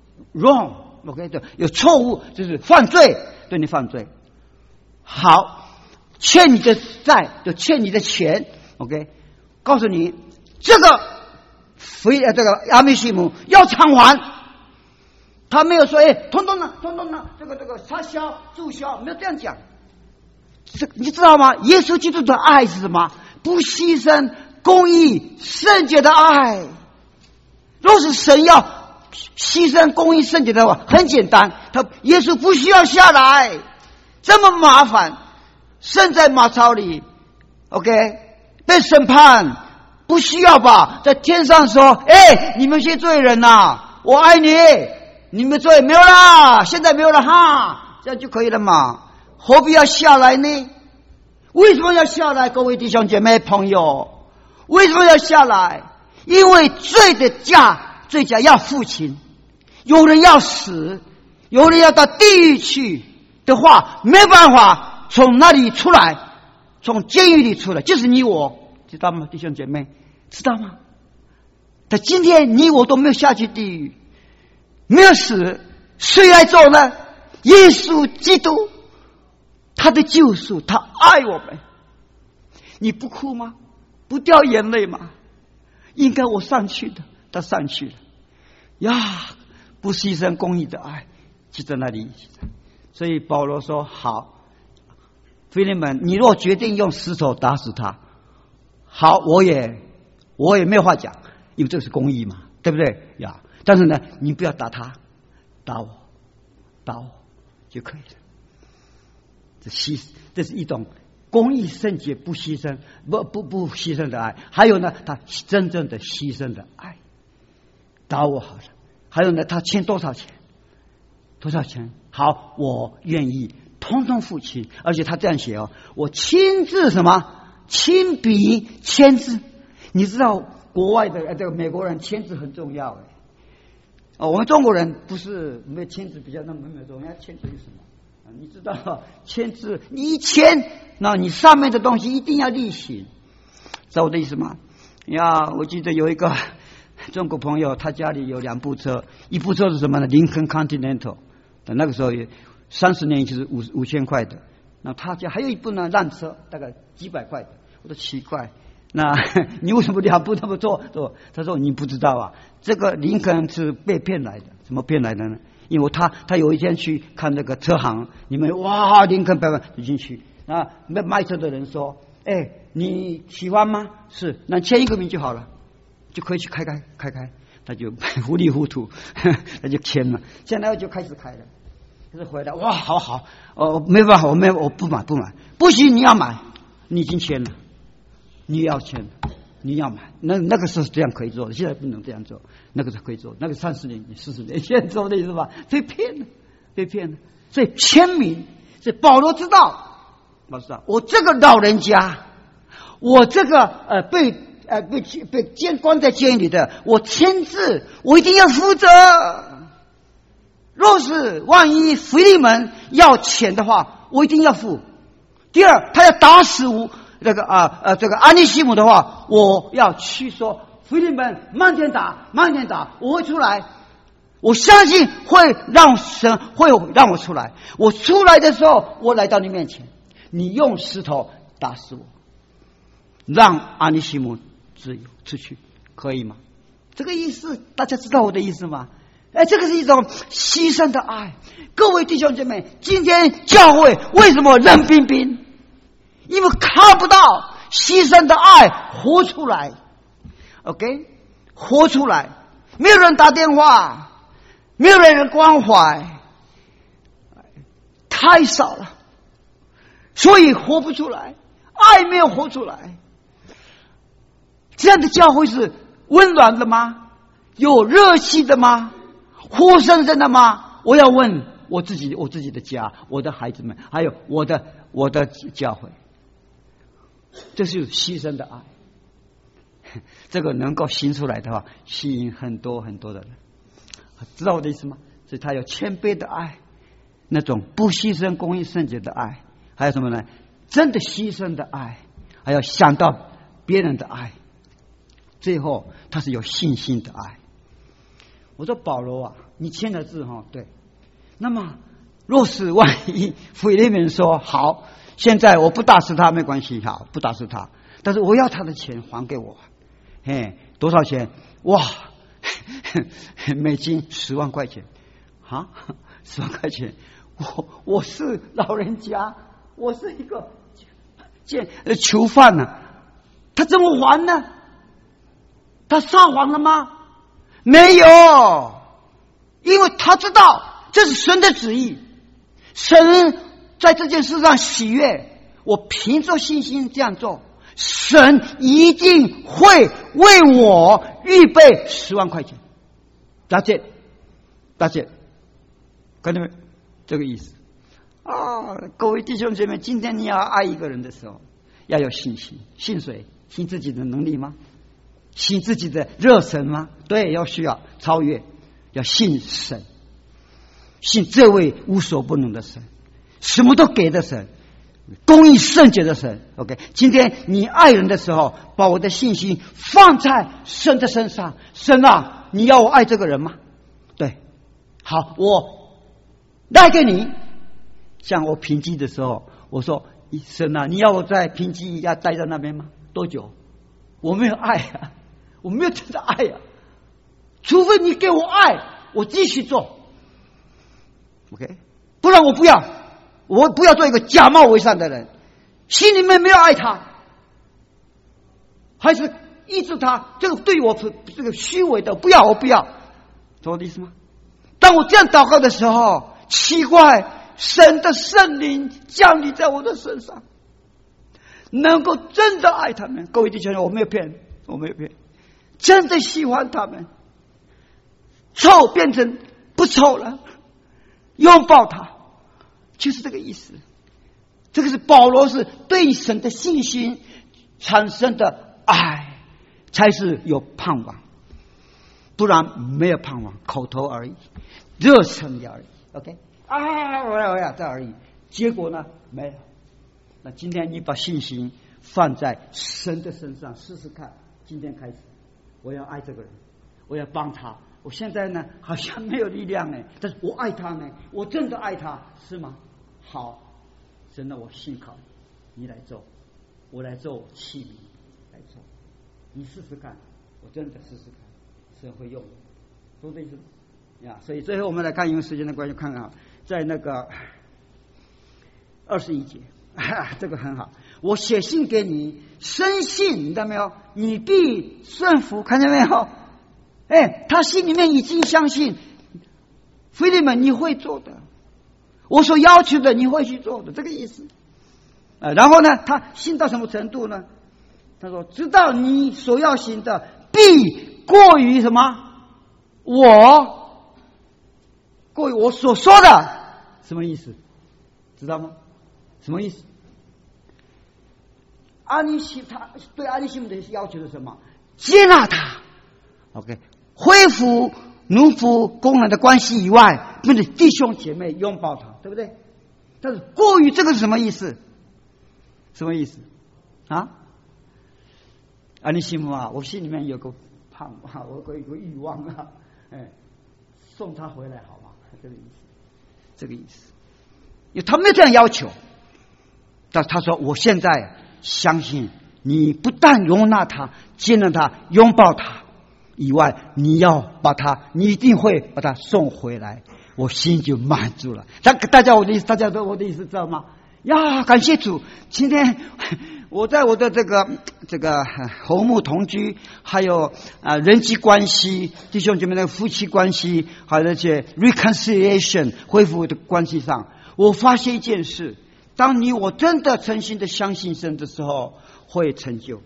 wrong， 有错误，就是犯罪，对你犯罪。好，欠你的债就欠你的钱 ，OK， 告诉你这个这个阿米西姆要偿还。他没有说通通呢，这个插销注销，没有这样讲。你知道吗？耶稣基督的爱是什么？不牺牲、公义、圣洁的爱。若是神要牺牲、公义、圣洁的话，很简单，耶稣不需要下来，这么麻烦，生在马槽里 ，OK， 被审判，不需要吧？在天上说，你们些罪人呐，我爱你，你们罪没有啦，现在没有了哈，这样就可以了嘛？何必要下来呢？为什么要下来？各位弟兄姐妹朋友，为什么要下来？因为罪价要付清，有人要死，有人要到地狱去的话，没办法从那里出来，从监狱里出来，就是你我，知道吗？弟兄姐妹，知道吗？但今天你我都没有下去地狱，没有死，谁来做呢？耶稣基督，他的救赎，他爱我们，你不哭吗？不掉眼泪吗？应该我上去的，他上去了呀！不牺牲公义的爱，就在那里。 所以保罗说：“好，腓利门，你若决定用石头打死他，好，我也没有话讲，因为这是公义嘛，对不对呀？但是呢，你不要打他，打我就可以了。这是一种公义圣洁不牺牲，不牺牲的爱。还有呢，他真正的牺牲的爱，打我好了。还有呢，他欠多少钱？好，我愿意通通付清。而且他这样写哦，我亲自亲笔签字。你知道国外的这个美国人签字很重要我们中国人不是没有签字比较那么没有重要，签字是什么？你知道签字，你一签，那你上面的东西一定要例行，知道我的意思吗？呀，我记得有一个中国朋友，他家里有2部车，一部车是什么呢？林肯 Continental， 那个时候也30年就是5000块的。那他家还有一部呢烂车，大概几百块的。我说奇怪，那你为什么2部那么做？他说你不知道啊，这个林肯是被骗来的。怎么骗来的呢？因为他有一天去看那个车行，你们哇，林肯100万就进去。那卖车的人说：“哎，你喜欢吗？是，那签一个名就好了，就可以去开。”他就糊里糊涂，他就签了。签了就开始开了。可是回来哇，好，没办法，我不买，不行，你要买，你已经签了，你要签了。你要买，那个是这样可以做的，现在不能这样做，那个是可以做，那个30年、40年前做的意思吧？被骗了，所以签名，所以保罗知道，我这个老人家，我这个被关在监狱的，我签字，我一定要负责。若是万一腓利门要钱的话，我一定要付。第二，他要打死我。这个安尼西姆的话，我要去说腓利门慢点打，我会出来。我相信神会让我出来。我出来的时候，我来到你面前，你用石头打死我，让安尼西姆自由出去，可以吗？这个意思大家知道我的意思吗？这个是一种牺牲的爱。各位弟兄姐妹，今天教会为什么冷冰冰？因为看不到牺牲的爱活出来 ，OK， 活出来，没有人打电话，没有人关怀，太少了，所以活不出来，爱没有活出来。这样的教会是温暖的吗？有热气的吗？活生生的吗？我要问我自己的家，我的孩子们，还有我的教会。这是牺牲的爱，这个能够行出来的话，吸引很多很多的人，知道我的意思吗？所以他有谦卑的爱，那种不牺牲公义圣洁的爱，还有什么呢？真的牺牲的爱，还要想到别人的爱，最后他是有信心的爱。我说保罗啊，你签了字对，那么若是万一腓利门说好，现在我不打死他没关系，好，不打死他，但是我要他的钱还给我，多少钱？哇，美金10万块钱啊，10万块钱，我是老人家，我是一个囚犯呢，他怎么还呢？他撒谎了吗？没有，因为他知道这是神的旨意，神在这件事上喜悦，我凭着信心这样做，神一定会为我预备10万块钱。大姐，看到没？这个意思啊！各位弟兄姐妹，今天你要爱一个人的时候，要有信心。信谁？信自己的能力吗？信自己的热忱吗？对，要需要超越，要信神，信这位无所不能的神，什么都给的神，公义圣洁的神。 OK， 今天你爱人的时候，把我的信心放在神的身上。神啊，你要我爱这个人吗？对，好，我带给你。像我评级的时候，我说神啊，你要我在评级要待在那边吗？多久？我没有爱啊，我没有真的爱啊，除非你给我爱，我继续做。OK， 不不然我不要做一个假冒伪善的人，心里面没有爱他，还是抑制他，这个对我这个虚伪的，我不要，懂我的意思吗？当我这样祷告的时候，奇怪，神的圣灵降临在我的身上，能够真的爱他们。各位弟兄，我没有骗，真的喜欢他们，臭变成不臭了，拥抱他，就是这个意思。这个是保罗是对神的信心产生的爱，才是有盼望，不然没有盼望，口头而已，热忱而已。OK， 我要这而已，结果呢没有。那今天你把信心放在神的身上试试看，今天开始我要爱这个人，我要帮他。我现在呢好像没有力量呢，但是我爱他呢，我真的爱他，是吗？好，神啊，我信靠你来做，我来做器皿来做，你试试看，我真的试试看，神会用，懂这意思呀？所以最后我们来看，因为时间的关系，看看在那个21节，这个很好。我写信给你，深信，你知道没有？你必顺服，看见没有？他心里面已经相信，腓利门你会做的，我所要求的你会去做的，这个意思。然后呢，他信到什么程度呢？他说：知道你所要行的，必过于什么？过于我所说的，什么意思？知道吗？什么意思？他对阿尼西姆的要求是什么？接纳他 ，OK， 恢复奴仆工人的关系以外，跟着弟兄姐妹拥抱他，对不对？但是过于这个是什么意思？什么意思啊？阿尼西姆啊，我心里面有个盼望，我有个欲望啊，送他回来好吗？这个意思，因为他没有这样要求，但他说我现在相信你不但容纳他、接纳他、拥抱他以外，你一定会把他送回来，我心就满足了。大家我的意思知道吗？呀，感谢主！今天我在我的这个和睦同居，还有人际关系、弟兄姐妹的夫妻关系，还有那些 reconciliation 恢复的关系上，我发现一件事：当我真的诚心的相信神的时候，会成就，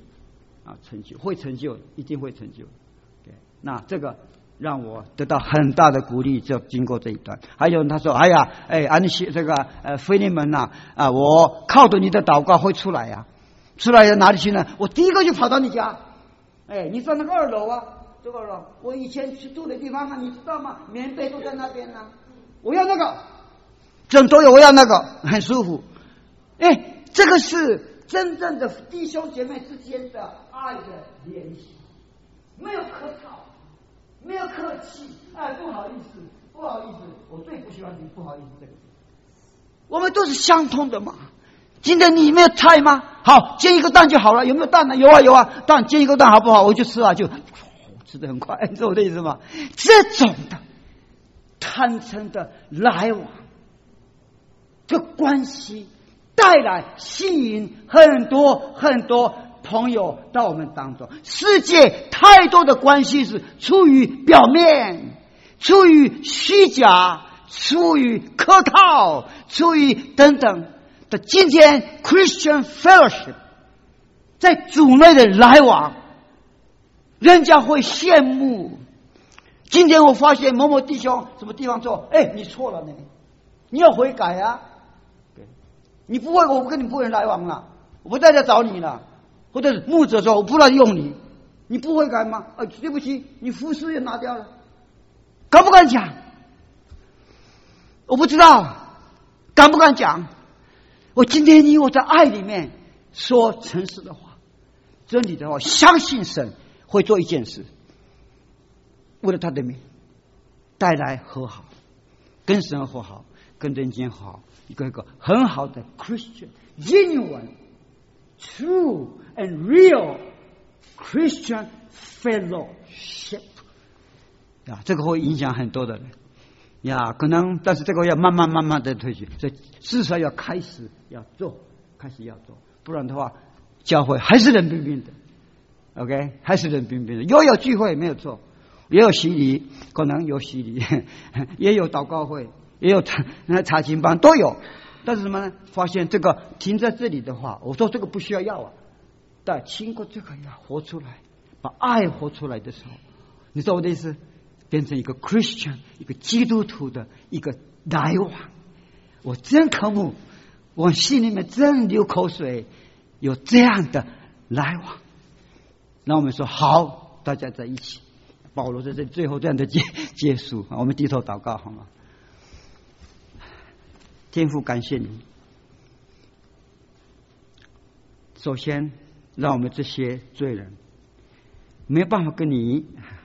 一定会成就。那这个让我得到很大的鼓励，就经过这一段。还有人他说：“哎呀，安息这个腓利门呐，我靠着你的祷告会出来呀，出来哪里去呢？我第一个就跑到你家，你在那个2楼啊，这个2楼，我以前去住的地方啊，你知道吗？棉被都在那边呢，我要那个，枕头有，我要那个，很舒服。这个是真正的弟兄姐妹之间的爱的联系，没有客套。”没有客气，不好意思，我最不喜欢你不好意思这个。我们都是相通的嘛。今天你没有菜吗？好，煎一个蛋就好了。有没有蛋呢？有啊，蛋煎一个蛋好不好？我就吃啊，就吃得很快，你知道我的意思吗？这种的坦诚的来往，这关系带来吸引很多朋友到我们当中。世界太多的关系是出于表面，出于虚假，出于客套，出于等等的。今天 Christian Fellowship 在主内的来往，人家会羡慕。今天我发现某某弟兄什么地方错，你错了呢，你要悔改啊！你不会，我不跟你不会来往了，我不在这找你了。或者牧者说我不能用你，你不会改吗？对不起，你服饰也拿掉了，敢不敢讲？我不知道，敢不敢讲？我今天我在爱里面说诚实的话、真理的话，相信神会做一件事，为了他的名带来和好，跟神和好，跟人间和好，一个很好的 Christian genuine。True and real Christian fellowship 这个会影响很多的人， 呀，可能，但是这个要慢慢的推进，所以至少要开始要做，不然的话，教会还是冷冰冰的。OK， 还是冷冰冰的。有聚会没有错，也有洗礼，可能有洗礼，也有祷告会，也有查经班都有。但是什么呢？发现这个停在这里的话，我说这个不需要啊，但经过这个要活出来，把爱活出来的时候，你知道我的意思？变成一个 Christian， 一个基督徒的一个来往，我真渴慕，我心里面真流口水，有这样的来往。那我们说好，大家在一起。保罗在这最后这样的结束，我们低头祷告好吗？天父，感谢你。首先，让我们这些罪人没有办法跟你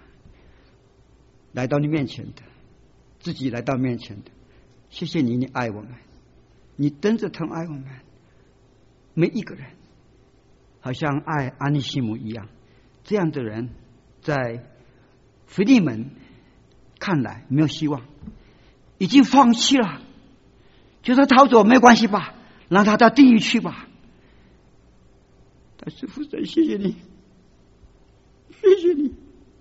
来到你面前的，自己来到面前的，谢谢你，你爱我们，你等着疼爱我们每一个人，好像爱安尼西姆一样。这样的人在腓利门看来没有希望，已经放弃了，就算逃走没关系吧，让他到地狱去吧。但是父神，谢谢你，谢谢你，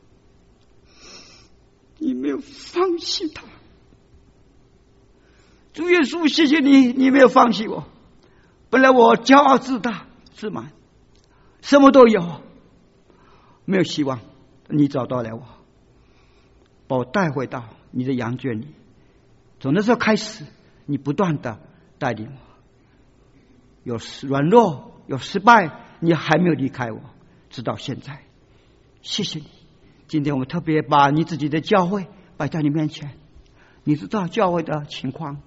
你没有放弃他。主耶稣，谢谢你，你没有放弃我。本来我骄傲自大自满，什么都有，没有希望，你找到了我，把我带回到你的羊圈里。从那时候开始，你不断的带领我，有软弱，有失败，你还没有离开我，直到现在。谢谢你。今天我们特别把你自己的教会摆在你面前，你知道教会的情况，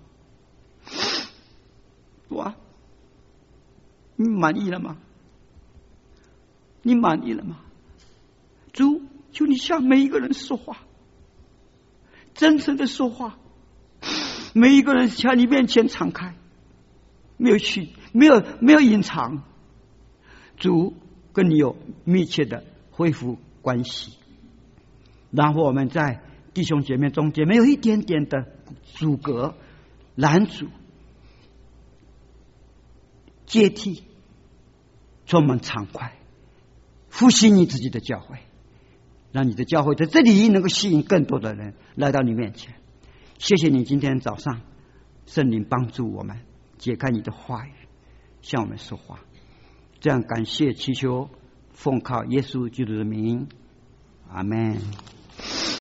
哇，你满意了吗？你满意了吗？主，求你向每一个人说话，真诚的说话，每一个人向你面前敞开，没有隐藏。主跟你有密切的恢复关系，然后我们在弟兄姐妹中间没有一点点的阻隔、拦阻、接替，充满畅快，复兴你自己的教会，让你的教会在这里能够吸引更多的人来到你面前。谢谢你今天早上圣灵帮助我们解开你的话语，向我们说话。这样感谢祈求，奉靠耶稣基督的名，阿们。